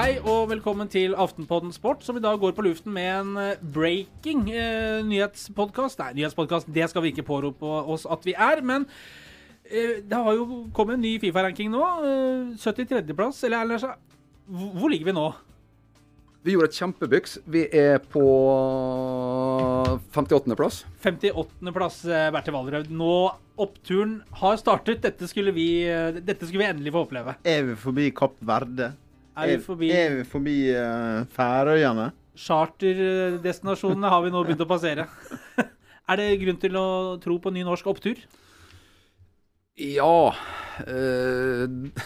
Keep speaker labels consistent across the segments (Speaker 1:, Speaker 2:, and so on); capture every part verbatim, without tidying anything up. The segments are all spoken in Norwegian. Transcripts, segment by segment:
Speaker 1: Hei og velkommen til Aftenpodden Sport, som i dag går på luften med en breaking eh, nyhetspodcast. Nei, nyhetspodcast, det skal vi ikke pårope oss at vi er, men eh, det har jo kommet en ny FIFA-ranking nå. Eh, syttitredje plass, eller Erlend, hvor ligger vi nå?
Speaker 2: Vi gjorde et kjempebyks. Vi er på femtiåttende plass.
Speaker 1: femtiåttende plass, eh, Bertil Valderhaug. Nå oppturen har startet. Dette skulle vi, eh, dette skulle vi endelig få oppleve.
Speaker 3: Er vi forbi Kapp Verde?
Speaker 1: Er vi forbi,
Speaker 3: er vi forbi uh, Færøyene?
Speaker 1: Charterdestinasjonene har vi nå begynt å passere. Er det grunn til å tro på ny norsk opptur?
Speaker 2: Ja. Uh,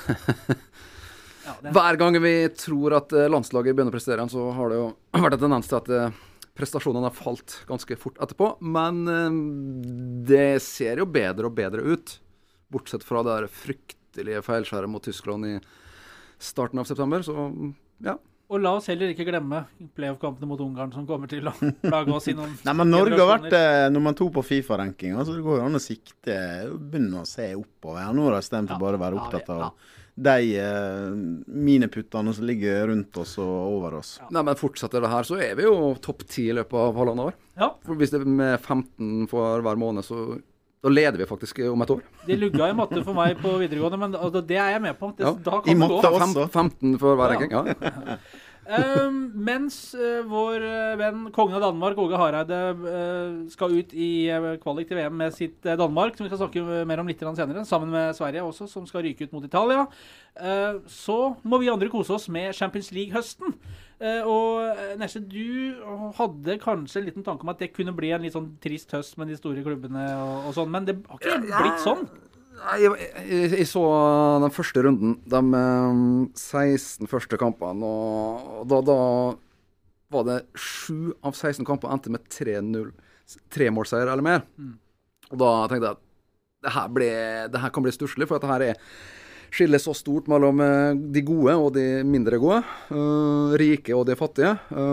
Speaker 1: ja den...
Speaker 2: Hver gang vi tror at landslaget begynner å prestere, så har det jo vært en tendens til at uh, prestasjonene har falt ganske fort etterpå. Men uh, det ser jo bedre og bedre ut, bortsett fra det der fryktelige feilskjæret mot Tyskland i starten av september, så ja.
Speaker 1: Og la oss heller ikke glemme playoff-kampene mot Ungarn, som kommer til å plage oss i noen...
Speaker 3: Nei, men Norge har vært nummer to på FIFA-ranking, så det går jo an å sikte, begynne å se oppover. Ja, nå har jeg stemt for bare å være opptatt av ja, ja. de uh, mineputtene som ligger rundt oss og over oss.
Speaker 2: Ja. Nei, men fortsetter det her, så er vi jo topp ti i løpet av halvandet år.
Speaker 1: Ja.
Speaker 2: For hvis det er med femten for hver måned, så... Da leder vi faktisk om et år.
Speaker 1: Det lugga i matte for meg på videregående, men altså, det er jeg med på. Det,
Speaker 2: ja.
Speaker 1: Da kan
Speaker 3: I
Speaker 1: det gå.
Speaker 3: Også.
Speaker 2: femten for hver ranking, ja.
Speaker 1: ja. um, mens uh, vår uh, venn kongen av Danmark, Åge Hareide, uh, skal ut i uh, kvalik til V M med sitt uh, Danmark, som vi skal snakke mer om litt senere, sammen med Sverige også, som skal ryke ut mot Italia. Uh, så må vi andre kose oss med Champions League-høsten. Uh, og Nesje, du hadde kanskje en liten tanke om at det kunne bli en litt sånn trist høst med de store klubbene og, og sånn, men det har ikke ja, blitt sånn.
Speaker 2: Nei, jeg, jeg, jeg så den første runden, de um, seksten første kampene, og da, da var det sju av seksten kamper endte med tre null, tre målseier eller mer. Mm. Og da tenkte jeg at det her, ble, det her kan bli stusslig, for at det her er skiller så stort mellom uh, de gode og de mindre gode, uh, rike og de fattige.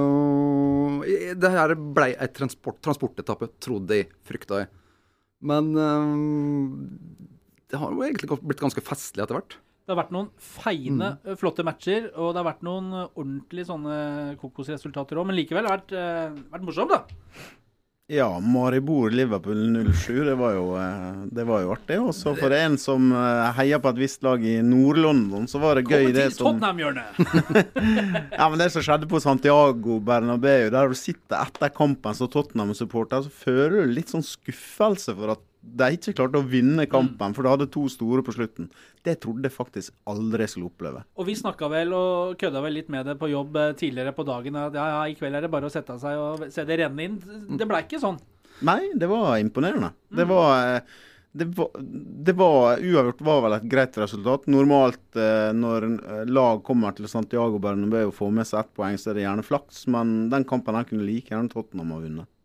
Speaker 2: Uh, det her ble et transport, transportetappe, trodde jeg, frykta jeg. Men uh, det har jo egentlig blitt ganske festlig etter hvert.
Speaker 1: Det har vært noen feine, mm. flotte matcher, og det har vært noen ordentlige sånne kokosresultater også, men likevel har det vært, uh, vært morsomt da.
Speaker 3: Ja, Maribor Liverpool null sju, det var jo, det var jo artig. Og så for en som heier på et visst lag i Nord-London, så var det gøy det som...
Speaker 1: Tottenham-hjørnet!
Speaker 3: Ja, men det som skjedde på Santiago Bernabeu, der du sitter etter kampen som Tottenham-supporter, så føler du litt sånn skuffelse for at de ikke klarte å vinne kampen, for de hadde to store på slutten. Det trodde jeg faktisk aldri skulle oppleve.
Speaker 1: Og vi snakket vel og kødda vel litt med det på jobb tidligere på dagen, at ja, ja, i kveld er det bare å sette seg og se det renne inn. Det ble ikke sånn.
Speaker 3: Nei, det var imponerende. Mm. Det var... Det var, det var uavgjort var vel et greit resultat. Normalt når lag kommer til Santiago Bernabeu og får med seg ett poeng, så er det gjerne flaks, men den kampen her kunne like gjerne Tottenham ha vunnet.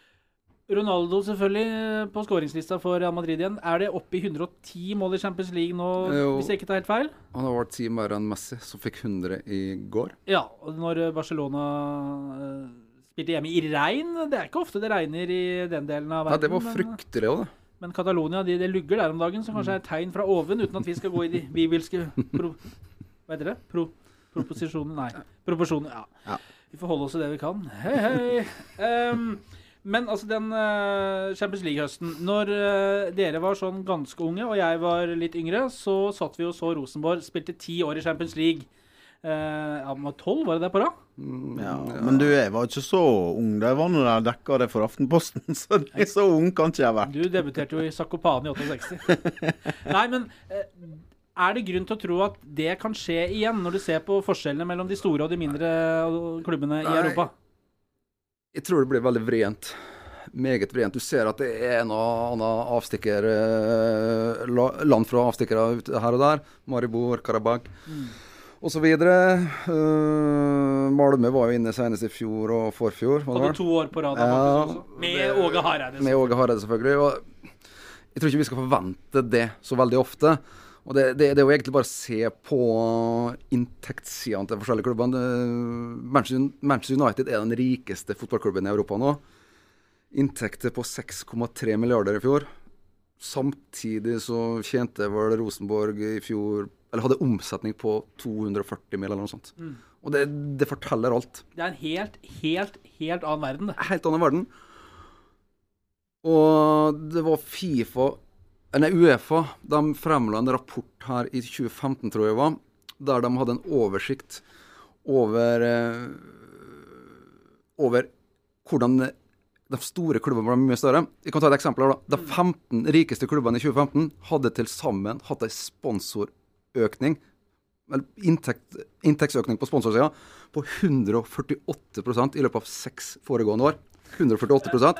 Speaker 1: Ronaldo selvfølgelig på skåringslista for Real Madrid igjen. Er det oppe i hundre og ti mål i Champions League nå, jo, hvis jeg ikke tar helt feil?
Speaker 2: Han har vært ti mer enn Messi, som fikk hundre i går.
Speaker 1: Ja, og når Barcelona uh, spilte hjemme i regn, det er ikke ofte det regner i den delen av verden.
Speaker 2: Ja, det var fryktelig også, det.
Speaker 1: Men Catalonia, de, de lugger der om dagen, som kanskje er et tegn fra oven, uten at vi skal gå i de bibelske pro, hva heter det? Pro, proposisjoner? Nei, proporsjoner, ja. ja. Vi får holde oss til det vi kan. Hei, hei! Um, Men altså den uh, Champions League-høsten, når uh, dere var sånn ganske unge, og jeg var litt yngre, så satt vi og så Rosenborg, spilte ti år i Champions League. Uh, ja, var tolv, var det det på da?
Speaker 3: Mm, ja, ja, men du, jeg var ikke så ung, da jeg var når jeg dekket det for Aftenposten, så det er så ung kan ikke jeg være.
Speaker 1: Du debuterte jo i Zakopane i sekstiåtte. Nei, men... Uh, Er det grunn til å tro at det kan skje igjen, når du ser på forskjellene mellom de store og de mindre klubbene i Europa?
Speaker 2: Jeg tror det blir veldig vrient. Meget vrient. Du ser at det er en og annen avstikker, land fra avstikkere ute her og der. Maribor, Karabakh, mm. og så videre. Uh, Malmö var jo inne senest i fjor og forfjor.
Speaker 1: Og det to år på rad. Ja, også. Med Åge Hareide.
Speaker 2: Med Åge Hareide, selvfølgelig. Og jeg tror ikke vi skal forvente det så veldig ofte. Og det, det, det er jo egentlig bare å se på inntektssiden til forskjellige klubber. Manchester United er den rikeste fotballklubben i Europa nå. Inntekter på seks komma tre milliarder i fjor. Samtidig så tjente vel Rosenborg i fjor, eller hadde omsetning på to hundre og førti mil eller noe sånt. Mm. Og det, det forteller alt.
Speaker 1: Det er en helt, helt, helt annen verden, det.
Speaker 2: Helt annen verden. Og det var FIFA, nei, UEFA, de fremla en rapport her i tjue femten, tror jeg det var, der de hadde en oversikt over, over hvordan de store klubbene ble mye større. Jeg kan ta et eksempel her da. De femten rikeste klubbene i tjue femten hadde til sammen hatt en sponsorøkning, eller inntekt, inntektsøkning på sponsorsida, på hundre førtiåtte prosent i løpet av seks foregående år. hundre førtiåtte prosent.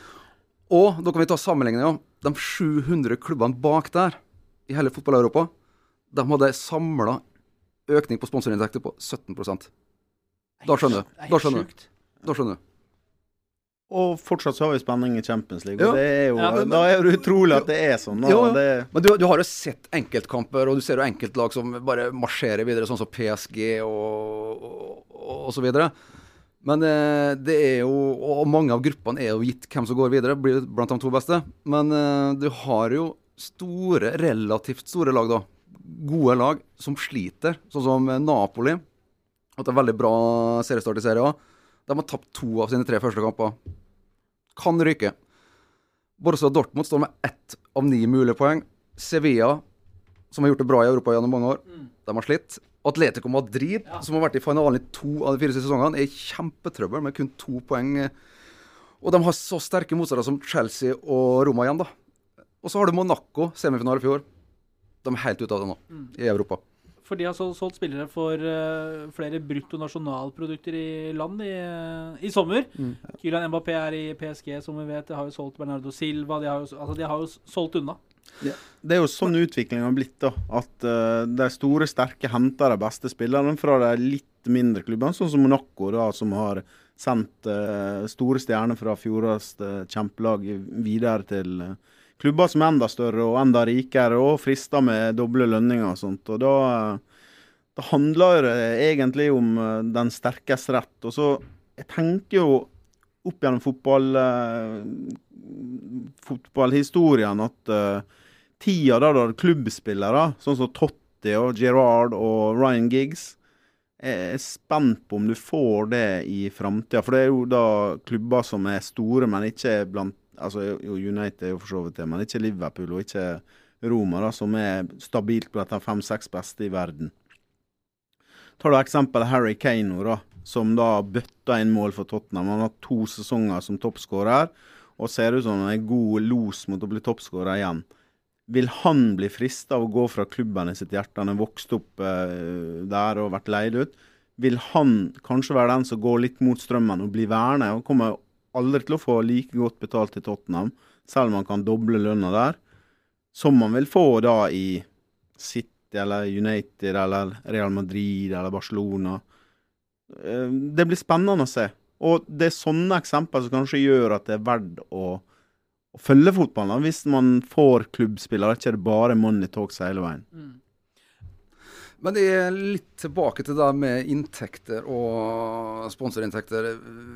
Speaker 2: Og da kan vi ta sammenligningen. De sju hundre klubbene bak der, i hele fotball-Europa, de hadde samlet økning på sponsorinntekter på sytten prosent. Da skjønner du. Da skjønner du. Da skjønner du.
Speaker 3: Og fortsatt så har vi spenning i Champions League.
Speaker 2: Ja.
Speaker 3: Og det er jo,
Speaker 1: Ja, men-
Speaker 3: da er det utrolig at det er sånn. Da.
Speaker 2: Jo, jo.
Speaker 3: Det,
Speaker 2: Men du, du har jo sett enkeltkamper, og du ser jo enkeltlag som bare marsjerer videre, sånn som P S G og, og, og så videre. Men eh, det er jo, og mange av gruppene er jo gitt hvem som går videre, blir blant de to beste. Men eh, du har jo store, relativt store lag da, gode lag som sliter, sånn som Napoli, at det er veldig bra seriestart i serien. De har tapt to av sine tre første kamper. Kan ryke. Borussia Dortmund står med ett av ni mulige poeng. Sevilla, som har gjort det bra i Europa gjennom mange år,
Speaker 1: Mm.
Speaker 2: de har slitt. Atletico Madrid,
Speaker 1: Ja.
Speaker 2: som har vært i finalen i to av de fire siste sesongene, er i kjempetrøbbel med kun to poeng. Og de har så sterke motstandere som Chelsea og Roma igjen da. Og så har du Monaco, semifinale i fjor. De er helt ute av det nå,
Speaker 1: Mm.
Speaker 2: i Europa.
Speaker 1: For de har sol- solgt spillere for uh, flere brutto nasjonalprodukter i land i, uh, i sommer.
Speaker 2: Mm.
Speaker 1: Kylian Mbappé er i P S G, som vi vet. De har jo solgt Bernardo Silva. De har jo, altså, de har jo solgt unna.
Speaker 3: det er jo sånn utviklingen har blitt, da. At uh, de store, sterke henter de beste spillerne fra de litt mindre klubbene, sånn som Monaco, da, som har sendt uh, store stjerner fra fjorårets uh, kjempelag videre til uh, klubber som er enda større og enda rikere, og frister med doble lønninger og sånt. Og da, da handler det egentlig om uh, den sterkes rett. Og så, jeg tenker jo opp gjennom fotball, uh, fotballhistorien at uh, tida da da klubbspillere, sånn som Totti og Gerrard og Ryan Giggs, jeg er spent på om du får det i fremtiden. For det er jo da klubber som er store, men ikke blant, altså jo United er jo for så vidt det, men ikke Liverpool og ikke Roma da, som er stabilt blant de fem-seks beste i verden. Tar du eksempel Harry Kane nå da, som da bøtta inn mål for Tottenham. Han har to sesonger som toppskårer, og ser ut som en god los mot å bli toppskårer igjen. Vil han bli fristet av å gå fra klubben i sitt hjerte? Han er vokst opp eh, der og vært leid ut. Vil han kanskje være den som går litt mot strømmen og blir værende? Han kommer aldri til å få like godt betalt i Tottenham, selv om han kan doble lønna der, som man vil få da i City eller United eller Real Madrid eller Barcelona. Eh, Det blir spennende å se. Og det er sånne eksempler som kanskje gjør at det er verdt å å følge fotballen, hvis man får klubbspillere, ikke er det bare money talks hele veien.
Speaker 1: Mm.
Speaker 2: Men det er litt tilbake til det med inntekter og sponsorinntekter.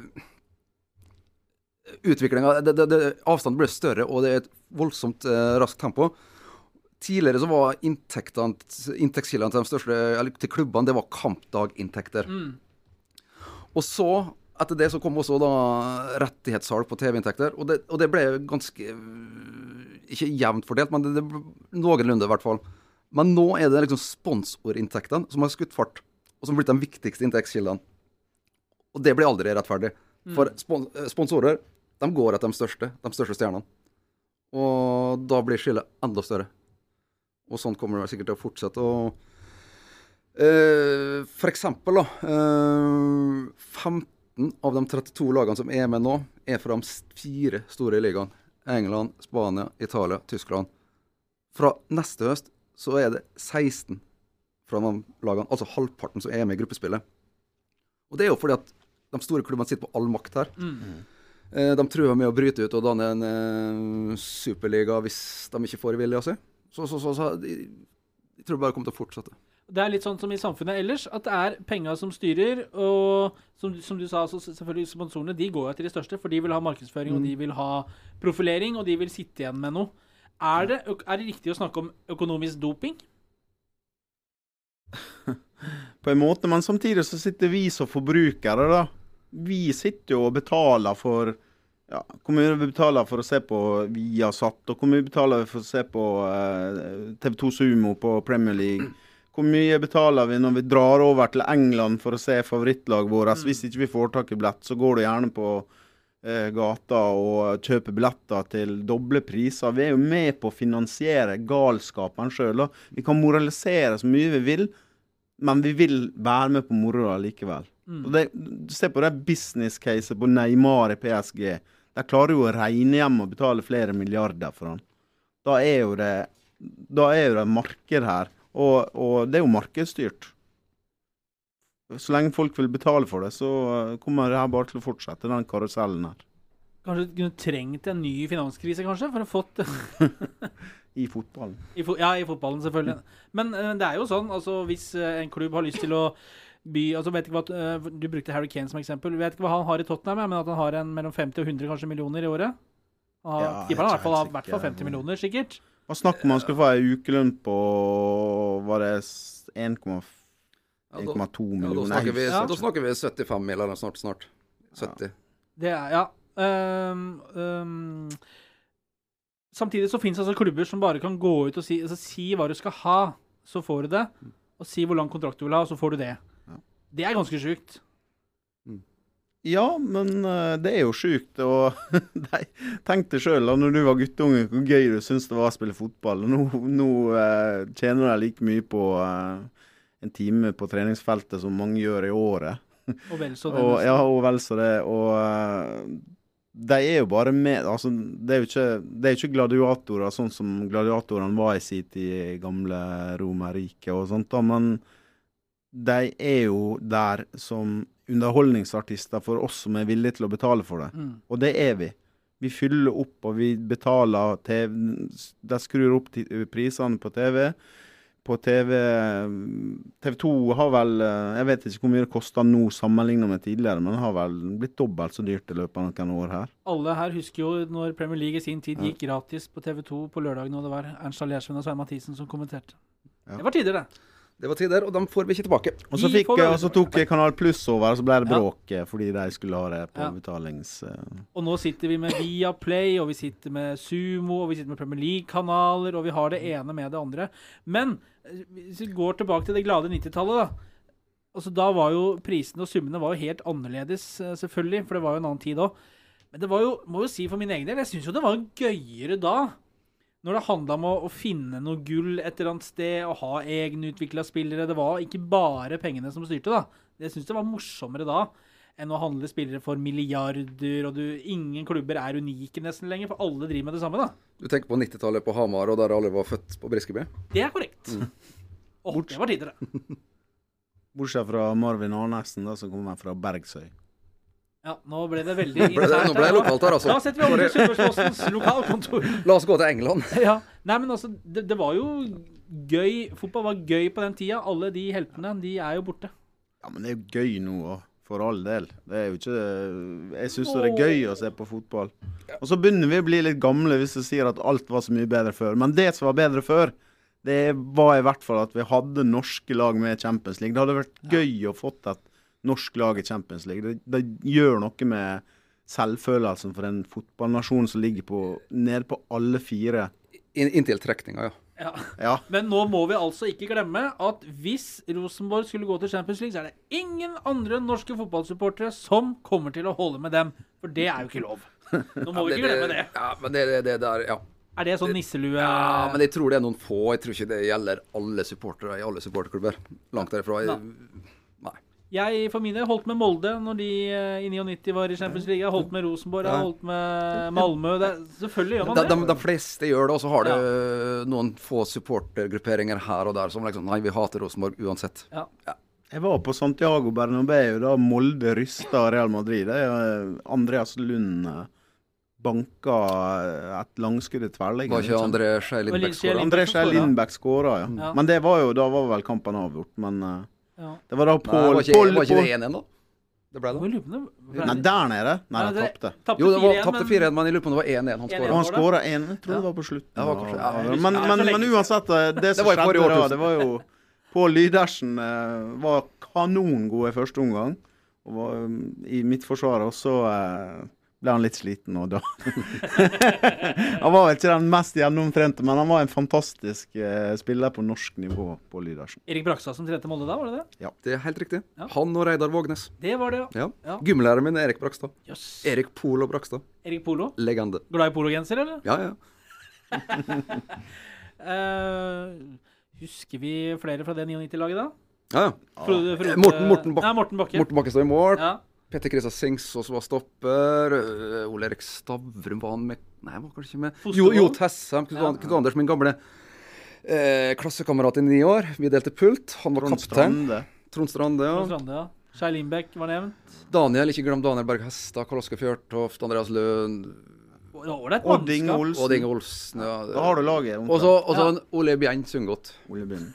Speaker 2: Utviklingen, det, det, det, avstanden blir større, og det er et voldsomt eh, raskt tempo. Tidligere så var inntektene, inntektskildene til de største, eller til klubbene, det var kampdaginntekter.
Speaker 1: Mm.
Speaker 2: Og så, etter det så kom også da rettighetssalg på T V-inntekter, og det, og det ble ganske, ikke jevnt fordelt, men det, det ble noenlunde i hvert fall. Men nå er det liksom sponsorinntektene som har skutt fart, og som har blitt de viktigste inntektskildene. Og det blir aldri rettferdig. For spon sponsorer, de går etter de største, de største stjernene. Og da blir skillet enda større. Og sånn kommer det sikkert til å fortsette. Og eh, for eksempel da, eh, femten av de trettito lagene som er med nå, er fra de fire store ligaene. England, Spania, Italia, Tyskland. Fra neste høst så er det seksten fra de lagene, altså halvparten som er med i gruppespillet. Og det er jo fordi at de store klubbene sitter på all makt her.
Speaker 1: Mm.
Speaker 2: Eh, de truer med å bryte ut og danne en eh, superliga hvis de ikke får vilja si. Så, så, så, så de, de tror bare det kommer til å fortsette.
Speaker 1: Det er litt sånn som i samfunnet ellers, at det er penger som styrer, og som, som du sa, så selvfølgelig sponsorene, de går jo til de største, for de vil ha markedsføring,
Speaker 2: Mm.
Speaker 1: og de vil ha profilering, og de vil sitte igjen med noe. Er det, er det riktig å snakke om økonomisk doping?
Speaker 3: På en måte, men samtidig så sitter vi som forbrukere da. Vi sitter jo og betaler for, ja, hvor mye vi betaler for å se på Viasat, og hvor mye betaler vi for å se på uh, T V to Sumo på Premier League. Hvor mye betaler vi når vi drar over til England for å se favorittlag våre? Mm. Hvis ikke vi får tak i billett, så går du gjerne på uh, gata og kjøper billetter til doble priser. Vi er jo med på å finansiere galskapen selv. Da. Vi kan moralisere så mye vi vil, men vi vil være med på moroa likevel. Mm. Og det, se på det business-caset på Neymar i P S G. Der klarer jo å regne hjem og betale flere milliarder for han. Da er jo det, da er jo det marked her. Og, og det er jo markedsstyrt. Så lenge folk vil betale for det, så kommer det her bare til å fortsette, den karusellen her.
Speaker 1: Kanskje du kunne trengt en ny finanskrise, kanskje, for å fått...
Speaker 3: I fotballen.
Speaker 1: I fo ja, i fotballen selvfølgelig. Men uh, det er jo sånn, altså hvis uh, en klubb har lyst til å by, altså vet ikke hva, uh, du brukte Harry Kane som eksempel, vet ikke hva han har i Tottenham, men at han har en mellom femti og hundre kanskje millioner i året. Han har, ja, jeg har i hvert fall, i hvert fall femti millioner, sikkert.
Speaker 3: Hva snakker man, skulle få en ukelønn på, var det en komma to millioner?
Speaker 2: Ja, da, snakker vi, ja. da snakker vi syttifem millioner snart, snart. sytti.
Speaker 1: Ja. Det er, ja. Um, um, Samtidig så finnes det altså klubber som bare kan gå ut og si, altså, si hva du skal ha, så får du det. Og si hvor lang kontrakt du vil ha, så får du det. Ja. Det er ganske sykt.
Speaker 3: Mm. Ja, men uh, det er jo sykt. Og tenk deg selv, da, når du var guttunge, hvor gøy du synes det var å spille fotball. Nå, nå uh, tjener du like mye på uh, en time på treningsfeltet som mange gjør i året.
Speaker 1: Og vel så det.
Speaker 3: og, ja, og vel så det. Og... Uh, de er jo bare med, altså det er jo ikke, det er ikke gladiatorer sånn som gladiatorene var i sitt i gamle Romerike og sånt da, men de er jo der som underholdningsartister for oss som er villige til å betale for det. Mm. Og det er vi. Vi fyller opp og vi betaler T V, de skrur opp prisene på T V. På T V, T V to har vel, jeg vet ikke hvor mye det koster nå sammenlignet med tidligere, men det har vel blitt dobbelt så dyrt i løpet av noen år her.
Speaker 1: Alle her husker jo når Premier League i sin tid gikk gratis på T V to på lørdagen, og det var Ernst Aljersven og Svein Mathisen som kommenterte. Ja. Det var tider det.
Speaker 2: Det var tider, og de får vi ikke tilbake.
Speaker 3: Og så, fikk, og så tok Kanal Plus over, og så ble det bråk, ja. Fordi de skulle ha det på ja. betalings... Uh...
Speaker 1: Og nå sitter vi med Viaplay, og vi sitter med Sumo, og vi sitter med Premier League-kanaler, og vi har det ene med det andre. Men hvis vi går tilbake til det glade nittitallet da, altså da var jo prisene og summene var jo helt annerledes, selvfølgelig, for det var jo en annen tid også. Men det var jo, må jo si for min egen del, jeg synes jo det var gøyere da, når det handlet om å, å finne noe gull et eller annet sted, og ha egenutviklede spillere. Det var ikke bare pengene som styrte da. Jeg synes det var morsommere da, enn å handle spillere for milliarder, og du, ingen klubber er unike nesten lenger, for alle driver med det samme da.
Speaker 2: Du tenker på nittitallet på Hamar, og der alle var født på Briskeby?
Speaker 1: Det er korrekt. Mm. Åh, det var tider det.
Speaker 3: Bortsett fra Marvin Arnesen da, som kommer fra Bergsøy.
Speaker 1: Ja, nå ble det veldig internt.
Speaker 2: Nå ble det lokalt her, altså.
Speaker 1: Da setter vi over til Superspostens lokalkontor.
Speaker 2: La oss gå til England.
Speaker 1: Ja, nei, men altså, det, det var jo gøy. Fotball var gøy på den tida. Alle de heltene, de er jo borte.
Speaker 3: Ja, men det er jo gøy nå, for all del. Det er jo ikke... Jeg synes det er gøy å se på fotball. Og så begynner vi å bli litt gamle hvis vi sier at alt var så mye bedre før. Men det som var bedre før, det var i hvert fall at vi hadde norske lag med Champions League. Det hadde vært gøy å fått et norsk lag i Champions League. Det, det gjør noe med selvfølelsen for en fotballnasjon som ligger på, nede på alle fire.
Speaker 2: In, inntil trekninga, ja.
Speaker 1: Ja.
Speaker 3: ja.
Speaker 1: Men nå må vi altså ikke glemme at hvis Rosenborg skulle gå til Champions League, så er det ingen andre norske fotballsupportere som kommer til å holde med dem. For det er jo ikke lov. Nå må vi ikke glemme det.
Speaker 2: Ja, men det, det, det der, ja.
Speaker 1: Er det sånn nisselue?
Speaker 2: Ja, men jeg tror det er noen få. Jeg tror ikke det gjelder alle supportere i alle supporterklubber. Langt derifra. Jeg, nei.
Speaker 1: Jeg for mine holdt med Molde når de i nittionio var i Champions League. Jeg holdt med Rosenborg, jeg holdt med Malmö. Det, selvfølgelig gjør man det.
Speaker 2: De, de, de fleste gjør det, og så har det ja. noen få supportergrupperinger her og der som liksom, nei, vi hater Rosenborg uansett. Ja.
Speaker 3: Ja. Jeg var på Santiago Bernabeu, da Molde rysta Real Madrid. Det er Andreas Lund banka et langskudd i tverrleggen.
Speaker 2: Var ikke André Skei Lindbæk skåret?
Speaker 3: André Skei Lindbæk skåret, ja. ja. Men det var jo, da var vel kampen avgjort, men... Ja. Det var da Pål...
Speaker 2: Var ikke, var ikke det én igjen da? Det ble det.
Speaker 3: Nei, der nede. Nei, han tappte.
Speaker 2: Jo, det var tappte fire igjen, men jeg lurer på om det var én igjen han skåret.
Speaker 3: Han skåret én, jeg tror det var på slutten.
Speaker 2: Ja, var kanskje, ja.
Speaker 3: Men, men, men uansett, det som skjedde da, det var jo... Pål Lydersen eh, var kanongod i første omgang. Og var, um, i mitt forsvar også eh, ble han litt sliten. Og da. Han var vel ikke den mest gjennomtrente, men han var en fantastisk eh, spiller på norsk nivå, Pål Lydersen.
Speaker 1: Erik Brakstad som trente Molde da, var det det?
Speaker 2: Ja, det er helt riktig.
Speaker 1: Ja.
Speaker 2: Han og Reidar Vågnes.
Speaker 1: Det var det, ja.
Speaker 2: Ja.
Speaker 1: Ja.
Speaker 2: Gymlæreren min er Erik Brakstad.
Speaker 1: Yes.
Speaker 2: Erik Polo Brakstad.
Speaker 1: Erik Polo.
Speaker 2: Legende.
Speaker 1: Glad i pologenser, eller?
Speaker 2: Ja, ja.
Speaker 1: Uh, husker vi flere fra det niognitti-laget da?
Speaker 2: Ja, ja.
Speaker 1: Frode, Frode,
Speaker 2: Morten, Morten, Bak
Speaker 1: Nei, Morten Bakke.
Speaker 2: Morten Bakke står i mål.
Speaker 1: Ja.
Speaker 2: Petter Krista Singsås var stopper. Uh, Ole Erik Stavrum var han med. Nei, han var kanskje ikke med. Jo, jo Tessem. Knut
Speaker 1: Ja.
Speaker 2: Knut Anders, min gamle eh, klassekamerat i ni år. Vi delte pult. Han var
Speaker 3: Trond
Speaker 2: kaptein.
Speaker 3: Strande.
Speaker 2: Trond Strande, ja.
Speaker 1: Trond Strande, ja. Skjær Lindbekk var nevnt.
Speaker 2: Daniel, ikke glem Daniel Berg Hestad, Karl Oskar Fjørtoft, Andreas Lund,
Speaker 1: Ålreit
Speaker 3: Odd Inge
Speaker 1: mannskap.
Speaker 3: Olsen.
Speaker 2: Odd Inge Olsen. Ja.
Speaker 3: Da har du laget.
Speaker 2: Og så og så
Speaker 1: Ja.
Speaker 2: en Ole Bjern Sundgodt.
Speaker 3: Ole Bjørn.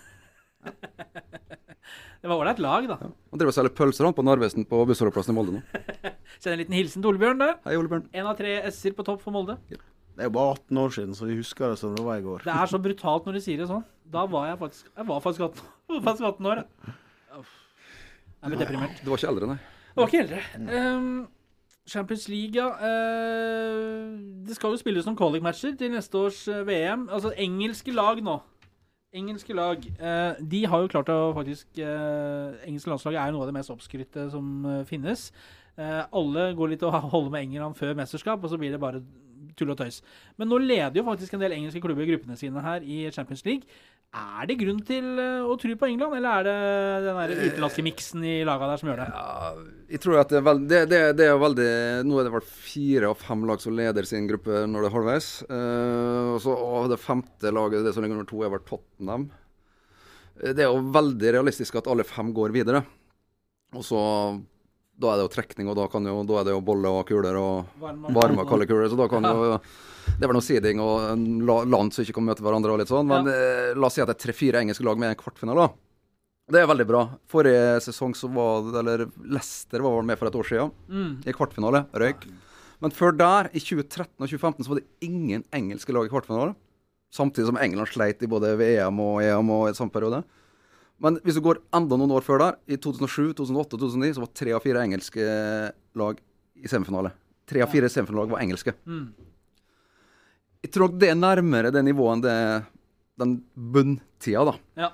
Speaker 1: Det var ålreit lag, da.
Speaker 2: Han driver og selger pølser han på Narvesen på bussholdeplassen i Molde nå.
Speaker 1: Send en liten hilsen til Ole Bjørn der.
Speaker 2: Hei, Ole Bjørn.
Speaker 1: En av tre S-er på topp for Molde.
Speaker 3: Det er jo bare atten år siden, så vi husker det som det var i går.
Speaker 1: Det er så brutalt når du sier det sånn. Da var jeg faktisk Jeg var faktisk atten, faktisk atten år. Uff. Jeg ble deprimert.
Speaker 2: Du var ikke eldre, nei.
Speaker 1: Jeg var ikke eldre. Um, Champions League, ja. Uh, det skal jo spilles noen qualic-matcher til neste års uh, V M. Altså engelske lag nå. Engelske lag. Uh, de har jo klart å faktisk uh, Engelske landslaget er jo noe av det mest oppskrytte som uh, finnes. Uh, alle går litt og holder med England før mesterskap, og så blir det bare tull og tøys. Men nå leder jo faktisk en del engelske klubber i gruppene sine her i Champions League. Er det grunn til uh, å tro på England, eller er det den der utenlandske miksen i laget der som gjør det?
Speaker 2: Ja, jeg tror at det er, veld, det, det, det er veldig Nå er det vel fire av fem lag som leder sin gruppe når det er halvveis. Uh, og, så, og det femte laget, det som ligger nummer to, er vel Tottenham. Det er jo veldig realistisk at alle fem går videre. Og så da er det jo trekning, og da, kan jo, da er det jo bolle og kuler og varme og kalde kuler. Så da kan jo det er vel noe seeding og land som ikke kan møte hverandre og litt sånn. Men ja. eh, la oss si at det er tre-fire engelske lag med en kvartfinale. Det er veldig bra. Forrige sesong så var det, eller Leicester var vel med for et år siden, mm. i kvartfinale, røyk. Men før der, i tjue tretten og tjue femten, så var det ingen engelske lag i kvartfinale. Samtidig som England sleit i både V M og E M og i samme periode. Men hvis du går enda noen år før der, i to tusen og sju, to tusen og åtte og to tusen og ni, så var tre av fire engelske lag i semifinale. Tre av fire semifinale lag var engelske. Mm. Jeg tror nok det er nærmere det nivået enn det, den bunntida, da.
Speaker 1: Ja.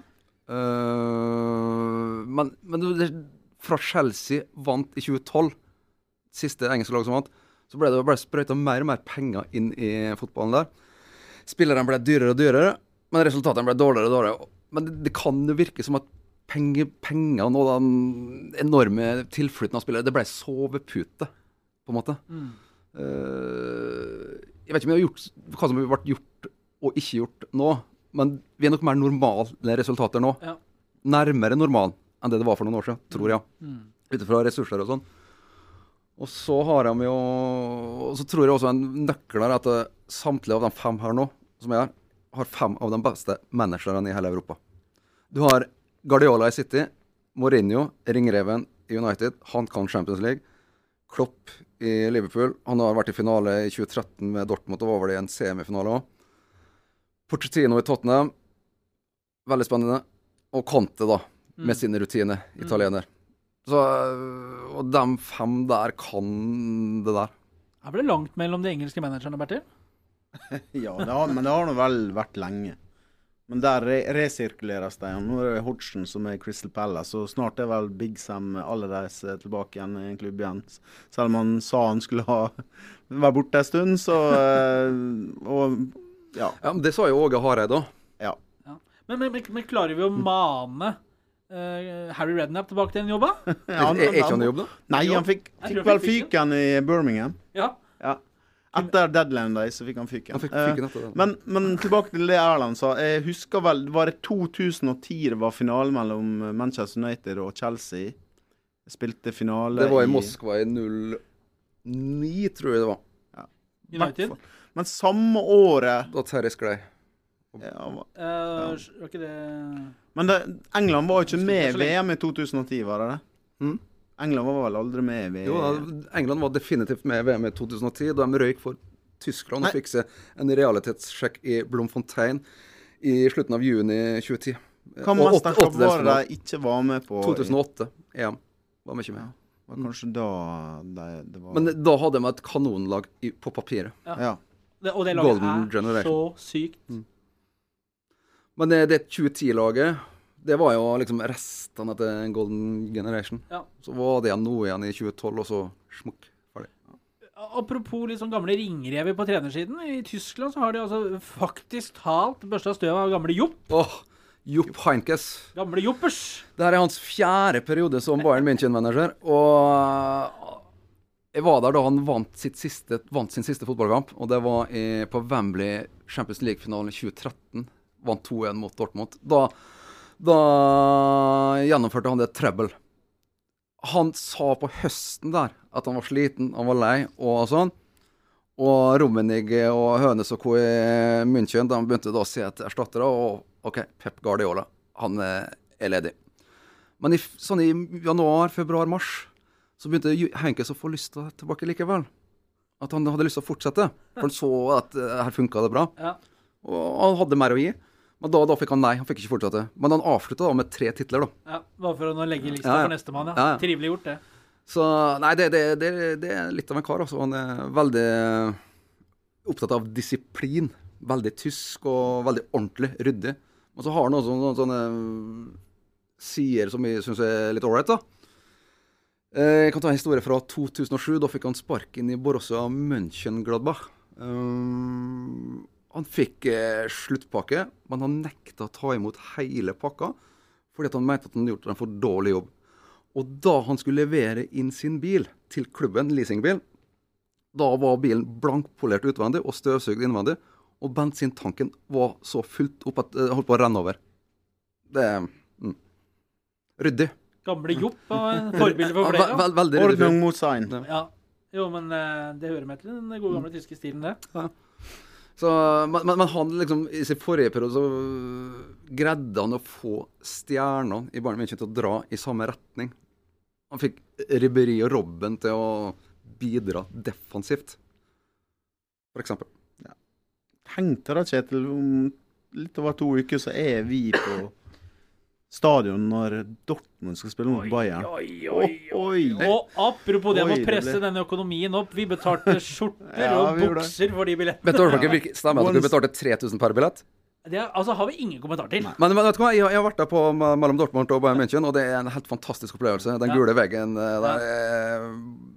Speaker 2: Uh, men, men det, fra Chelsea vant i tjue tolv, siste engelske lag som vant, så ble det bare sprøyta mer og mer penger inn i fotballen der. Spillerne ble dyrere og dyrere, men resultatene ble dårligere og dårligere. Men det, det kan jo virke som at penge, pengene og den enorme tilflytten av spillere, det ble sovepute, på en måte. Mm. Uh, jeg vet ikke om vi har gjort hva som har vært gjort og ikke gjort nå, men vi er nok mer normale resultater nå. Ja. Nærmere normal enn det det var for noen år siden, tror jeg. Mm. Utenfra ressurser og sånn. Og så har de jo, og så tror jeg også en nøkkel er at samtlige av de fem her nå, som jeg er, har fem av de beste managerne i hele Europa. Du har Guardiola i City, Mourinho, Ringreven i United, han kan Champions League, Klopp i Liverpool, han har vært i finale i tjue tretten med Dortmund og var vel i en semifinale også. Pochettino i Tottenham, veldig spennende, og Conte da, med mm. sine rutiner, italiener. Så, og de fem der kan det der.
Speaker 1: Er det langt mellom de engelske managerne, Bertil?
Speaker 3: Ja, det har, men det har nå vel vært lenge. Men der re resirkuleres det. Nå er det Hodgson som er i Crystal Palace, og snart er vel Big Sam alle reise tilbake igjen i en klubb igjen. Selv om han sa han skulle ha være borte en stund, så og, ja.
Speaker 2: Ja, men det sa jo Åge Hareide da.
Speaker 3: Ja.
Speaker 1: Ja. Men, men, men klarer vi å mane uh, Harry Redknapp tilbake til en jobb da?
Speaker 3: Ja, han,
Speaker 2: er, er ikke han i jobb da?
Speaker 3: Nei, han fikk, fikk vel fyken i Birmingham.
Speaker 1: Ja.
Speaker 3: Ja. Etter deadline day så fikk han fyken.
Speaker 2: Han fikk fyken etter det.
Speaker 3: Men, men tilbake til det Erland sa. Jeg husker vel, var det to tusen og ti det var finale mellom Manchester United og Chelsea? Jeg spilte finale i...
Speaker 2: Det var i Moskva i null ni, tror jeg det var.
Speaker 1: Ja. United?
Speaker 3: Men samme året...
Speaker 2: Da Terry sklei.
Speaker 1: Ja, var, uh, var ikke det...
Speaker 3: Men det, England var jo ikke med i V M i to tusen og ti, var det det?
Speaker 2: Mm?
Speaker 3: England var vel aldri med i V M?
Speaker 2: Jo, England var definitivt med i V M i to tusen og ti, da de røyk for Tyskland og fikk seg en realitetssjekk i Bloemfontein i slutten av juni tjue ti.
Speaker 3: Hva
Speaker 2: Og åtte-
Speaker 3: mesterskap var det
Speaker 2: åttedelsfinale.
Speaker 3: de ikke var med på?
Speaker 2: to tusen og åtte, E M. Var mye med.
Speaker 3: Det var kanskje da de, det var
Speaker 2: Men da hadde de et kanonlag i, på papiret.
Speaker 3: Ja.
Speaker 1: Det, og det laget
Speaker 2: Golden
Speaker 1: er
Speaker 2: Generation.
Speaker 1: så sykt.
Speaker 2: Mm. Men det, det tjue ti-laget, det var jo liksom restene etter Golden Generation.
Speaker 1: Ja.
Speaker 2: Så var det igjen noe igjen i tjue tolv, og så smukk. Ferdig.
Speaker 1: Apropos litt sånn gamle ringrever på trenersiden. I Tyskland så har de altså faktisk talt børsta støv av gamle Jopp.
Speaker 2: Åh, Jupp Heynckes.
Speaker 1: Gamle Joppers.
Speaker 2: Dette er hans fjerde periode som Bayern München-manager, og jeg var der da han vant, sitt siste, vant sin siste fotballkamp, og det var i, på Wembley Champions League-finalen i tjue tretten. Vant to en mot Dortmund. Da, da gjennomførte han det treble. Han sa på høsten der at han var sliten, han var lei og sånn. Og Rummenigge og Hønes og co. i München, de begynte da å se etter erstattere, og ok, Pep Guardiola, han er ledig. Men i, sånn i januar, februar, mars, så begynte Heynckes å få lyst til tilbake likevel. At han hadde lyst til å fortsette, for han så at uh, her funket det bra.
Speaker 1: Ja.
Speaker 2: Og han hadde mer å gi. Men da, da fikk han nei, han fikk ikke fortsette. Men han avsluttet da med tre titler da.
Speaker 1: Ja, bare for å legge lista
Speaker 2: Ja, ja.
Speaker 1: for neste mann, ja.
Speaker 2: Ja, ja.
Speaker 1: Trivelig gjort, det.
Speaker 2: Så nei, det, det, det, det er litt av en kar, altså. Han er veldig opptatt av disiplin. Veldig tysk og veldig ordentlig, ryddig. Og så har han også noen sånne sider som jeg synes er litt ålreit, da. Jeg kan ta en historie fra to tusen og sju. Da fikk han sparken i Borussia Mönchengladbach. Um, han fikk eh, sluttpakke, men han nekta å ta imot hele pakka fordi at han mente at han hadde gjort en for dårlig jobb. Og da han skulle levere inn sin bil til klubben, leasingbil, da var bilen blankpolert utvendig og støvsugd innvendig, og bensintanken var så fullt opp at det holdt på å renne over. Det er mm, ryddig.
Speaker 1: Gamle Jopp og en forbilde for
Speaker 2: Ja,
Speaker 1: flere.
Speaker 2: ve- ve- veldig ryddig.
Speaker 3: Ordnung mot sein.
Speaker 2: Ja.
Speaker 1: Ja. Jo, men eh, det hører med til den gode gamle tyske stilen, det.
Speaker 2: Så, men, men, men han liksom, i sin forrige periode så greide han å få stjernene i Bayern München til å dra i samme retning. Han fikk Ribéry og Robben til å bidra defensivt, for eksempel.
Speaker 3: Tenk deg da, Kjetil, om litt over to uker så er vi på stadion når Dortmund skal spille mot Bayern.
Speaker 1: Oi, oi, oi.
Speaker 3: Oi.
Speaker 1: Og apropos det med
Speaker 3: Oi,
Speaker 1: å
Speaker 3: det
Speaker 1: presse
Speaker 3: ble-
Speaker 1: denne økonomien opp. Vi betalte skjorter
Speaker 3: Ja,
Speaker 1: og
Speaker 3: vi gjorde det.
Speaker 1: bukser for de billettene.
Speaker 2: Vet du hva, dere, hvilke- stemmer at dere betalte tre tusen per billett?
Speaker 1: Det er, altså har vi ingen kommentar til.
Speaker 2: Men, men vet du hva, jeg, jeg har vært der på, me- mellom Dortmund og Bayern München, og det er en helt fantastisk opplevelse. Den
Speaker 1: Ja.
Speaker 2: gule veggen eh, der er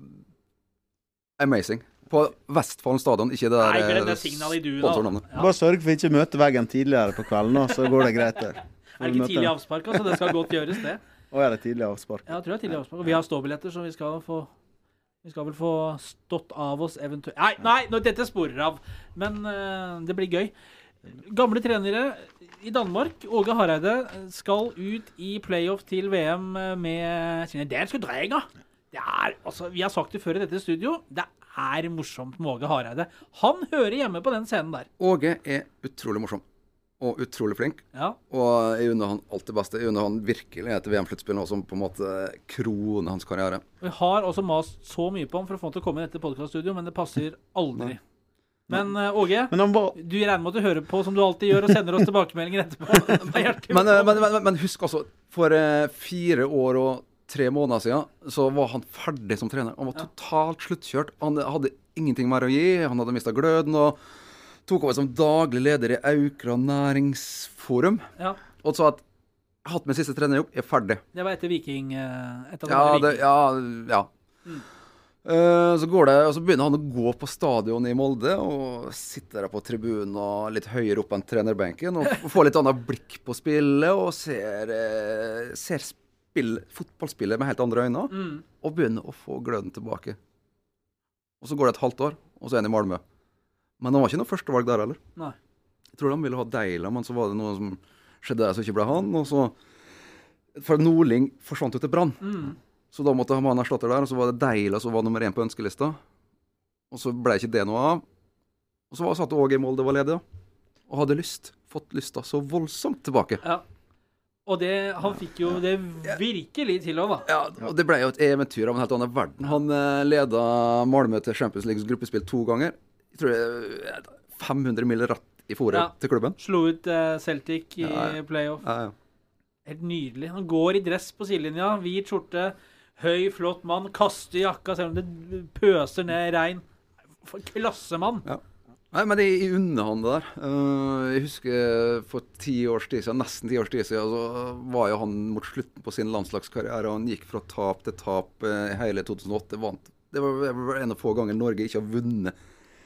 Speaker 2: amazing. På Vestfallen stadion, ikke det der
Speaker 1: Nei, glem det
Speaker 2: eh,
Speaker 1: Signal Iduna.
Speaker 2: sponsornavnet.
Speaker 1: Ja.
Speaker 3: Bare sørg for ikke å møte veggen tidligere på kvelden, da, så går det greit der.
Speaker 1: Er det ikke tidlig avspark, altså? Det skal godt gjøres, det.
Speaker 3: Å, er det tidlig avspark?
Speaker 1: Ja, jeg tror det er tidlig avspark. Og vi har ståbilletter, så vi skal få Vi skal vel få stått av oss eventuelt. Nei, nei, nå, dette sporer av. Men eh, det blir gøy. Gamle trenere i Danmark, Åge Hareide, skal ut i playoff til V M med sine danske drenger. Det er, altså, vi har sagt det før i dette studio, det er morsomt med Åge Hareide. Han hører hjemme på den scenen der.
Speaker 2: Åge er utrolig morsom. Og utrolig flink.
Speaker 1: Ja.
Speaker 2: Og jeg unner han alt det beste. Jeg unner han virkelig et V M-sluttspill nå som på en måte kroner hans karriere.
Speaker 1: Vi har også mast så mye på ham for å få han til å komme i dette podcaststudio, men det passer aldri. Men uh, Åge,
Speaker 3: Men han var
Speaker 1: du regner med at du hører på som du alltid gjør, og sender oss tilbakemeldinger etterpå. Vær hjertelig
Speaker 2: Men, eh, men,
Speaker 1: velkommen.
Speaker 2: men, men husk altså, for eh, fire år og tre måneder siden så var han ferdig som trener. Han var
Speaker 1: Ja.
Speaker 2: totalt sluttkjørt. Han hadde ingenting mer å gi. Han hadde mistet gløden og tok over som daglig leder i Aukra næringsforum.
Speaker 1: Ja,
Speaker 2: Og sa at jeg har hatt min siste trenerjobb, jeg er ferdig.
Speaker 1: det var etter Viking. eh, Etter
Speaker 2: Ja,
Speaker 1: Viking.
Speaker 2: det, ja, ja.
Speaker 1: Mm.
Speaker 2: Eh, så går det, og så begynner han å gå på stadion i Molde og sitter der på tribunen og litt høyere opp enn trenerbenken og får litt annet blikk på spillet og ser, eh, ser spill, fotballspillet med helt andre øyne
Speaker 1: Mm.
Speaker 2: og begynner å få gløden tilbake. Og så går det et halvt år, og så er han i Malmö. Men han var ikke noe førstevalg der heller.
Speaker 1: Nei.
Speaker 2: Jeg tror de ville ha Deila, men så var det noe som skjedde der som ikke ble han, og så for Nordling forsvant ut til Brann.
Speaker 1: Mm.
Speaker 2: Så da måtte han ha en erstatter der, og så var det Deila som var nummer én på ønskelista. Og så ble ikke det noe av. Og så var satt Åge i Molde var ledig, da. Og hadde lyst, fått lyst da, så voldsomt tilbake.
Speaker 1: Ja. Og det, han fikk jo det virkelig til også, da.
Speaker 2: Ja, og det ble jo et eventyr av en helt annen verden. Han eh, leda Malmö til Champions Leagues gruppespill to ganger. Jeg tror det er fem hundre mil rett i fôret
Speaker 1: Ja.
Speaker 2: til klubben.
Speaker 1: Slo ut eh, Celtic i
Speaker 2: Ja, ja.
Speaker 1: playoff.
Speaker 2: Ja, ja.
Speaker 1: Helt nydelig. Han går i dress på sidelinja, hvit skjorte, høy, flott mann, kaster jakka selv om det pøser ned regn. Klassemann.
Speaker 2: Ja. Nei, men jeg, jeg unner han det der. Uh, jeg husker for ti års tid siden, nesten ti års tid siden, så var jo han mot slutten på sin landslagskarriere, og han gikk fra tap til tap uh, i hele to tusen og åtte, vant. Det var en av få ganger Norge ikke har vunnet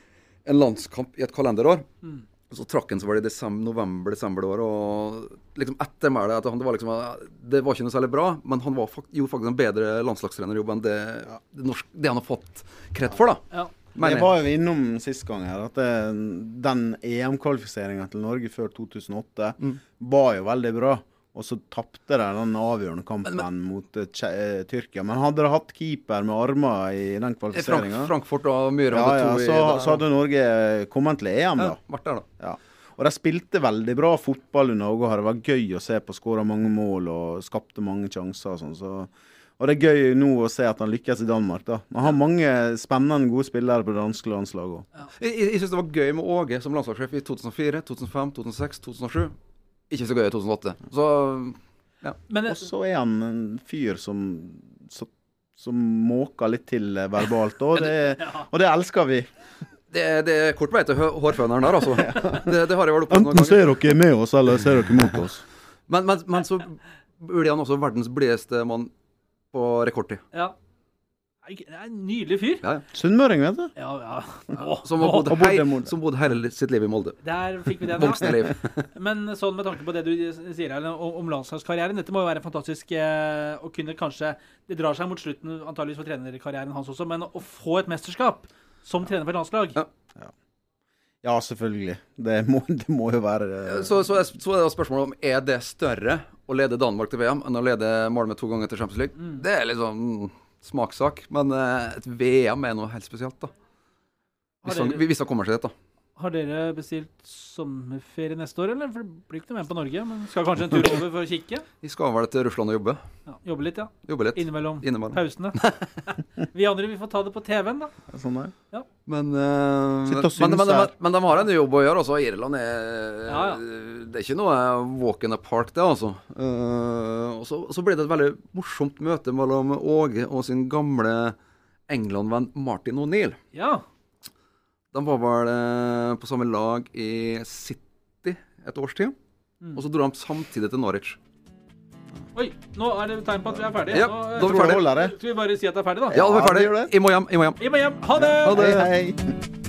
Speaker 2: en landskamp i et kalenderår. Mm. Så trakk han, så var det i desember, november, desember det år, og liksom etter meg det, at han, det var liksom, det var ikke noe særlig bra, men han var fakt, jo faktisk en bedre landslagstrenerjobb enn det, det, norsk, det han har fått kred for da.
Speaker 1: Ja.
Speaker 3: Men jeg var jo innom sist gang her, at det, den E M-kvalifiseringen til Norge før to tusen og åtte mm. var jo veldig bra. Og så tappte de den avgjørende kampen men, men, mot uh, Tyrkia. Men hadde de hatt keeper med armer i den kvalifiseringen
Speaker 2: Frank, Frankfurt og Myhre
Speaker 3: ja, ja, så, så hadde Norge kommet til E M da.
Speaker 2: Ja, vært der da.
Speaker 3: Ja. Og de spilte veldig bra fotball under Åge Hareide. Det var gøy å se på, skåret mange mål og skapte mange sjanser og sånn, så... Og det er gøy nå å se at han lykkes i Danmark da. Man har mange spennende gode spillere på det danske landslaget.
Speaker 2: Ja. Jeg, jeg, jeg synes det var gøy med Åge som landslagssjef i to tusen og fire, to tusen og fem, to tusen og seks, to tusen og sju. Ikke så gøy i to tusen og åtte. Så, ja.
Speaker 3: Men, og så er han en fyr som, så, som måker litt til verbalt, og det, ja. og det elsker vi.
Speaker 2: Det, det er kort vei til hårføneren der, altså. Det, det har jeg vært oppe
Speaker 3: Enten ser dere med oss, eller ser dere mot oss.
Speaker 2: Men, men, men så blir han også verdens blideste mann på rekordtid.
Speaker 1: Ja. Det er en nydelig fyr.
Speaker 2: Ja, ja.
Speaker 3: Sunnmøring, vet du?
Speaker 1: Ja, ja. Åh,
Speaker 2: som, har bodd hei, som bodde hele sitt liv i Molde.
Speaker 1: Der fikk vi den.
Speaker 2: Voksne
Speaker 1: Men sånn med tanke på det du sier her om landslagskarrieren, dette må jo være fantastisk eh, å kunne kanskje, det drar seg mot slutten antageligvis for trenerkarrieren hans også, men å få et mesterskap som trener for et landslag.
Speaker 2: Ja.
Speaker 3: Ja. Ja, selvfølgelig. Det må, det må jo være... Uh...
Speaker 2: Så, så, er, så er det spørsmålet om, er det større å lede Danmark til V M enn å lede Malmö to ganger til Champions League? Mm. Det er liksom mm, smakssak, men uh, et V M er noe helt spesielt da. Hvis han, hvis han kommer til dette.
Speaker 1: Har dere bestilt sommerferie neste år, eller? For det blir ikke noe med på Norge, men skal kanskje en tur over for å kikke?
Speaker 2: Vi skal vel til Russland og jobbe.
Speaker 1: Ja, jobbe litt, ja.
Speaker 2: Jobbe litt.
Speaker 1: Innimellom,
Speaker 2: Innimellom.
Speaker 1: pausene. Vi andre, vi får ta det på T V-en da.
Speaker 3: Sånn er.
Speaker 1: Ja.
Speaker 2: Men, uh, men, men, men, men de har en jobb å gjøre, altså. Irland er, ja, ja. Det er ikke noe walk in the park, det, altså. Uh, og så, så ble det et veldig morsomt møte mellom Åge og sin gamle England-venn Martin O'Neill.
Speaker 1: Ja.
Speaker 2: De var vel eh, på samme lag i City et års tid, mm. og så dro de samtidig til Norwich.
Speaker 1: Oi, nå er det tegn på at vi er ferdige.
Speaker 2: Ja,
Speaker 1: nå,
Speaker 2: da er vi ferdige.
Speaker 1: Skal vi bare si at det er ferdig da?
Speaker 2: Ja, da er vi ferdige. I må hjem, i må hjem.
Speaker 1: I må hjem. Ha det!
Speaker 3: Ha det! Hei, hei.